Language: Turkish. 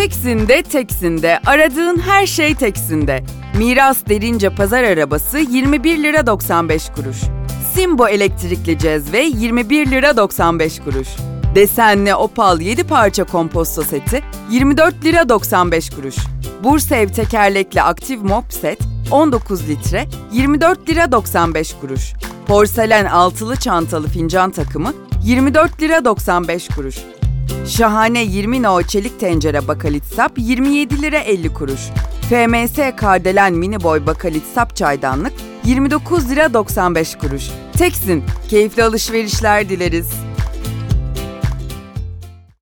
Teksin'de Teksin'de aradığın her şey Teksin'de. Miras derince pazar arabası 21 lira 95 kuruş. Simbo elektrikli cezve 21 lira 95 kuruş. Desenli Opal 7 parça komposto seti 24 lira 95 kuruş. Bursev tekerlekli aktif mop set 19 litre 24 lira 95 kuruş. Porselen altılı çantalı fincan takımı 24 lira 95 kuruş. Şahane 20 no çelik tencere bakalit sap 27 lira 50 kuruş. FMS Kardelen mini boy bakalit sap çaydanlık 29 lira 95 kuruş. Teksin, keyifli alışverişler dileriz.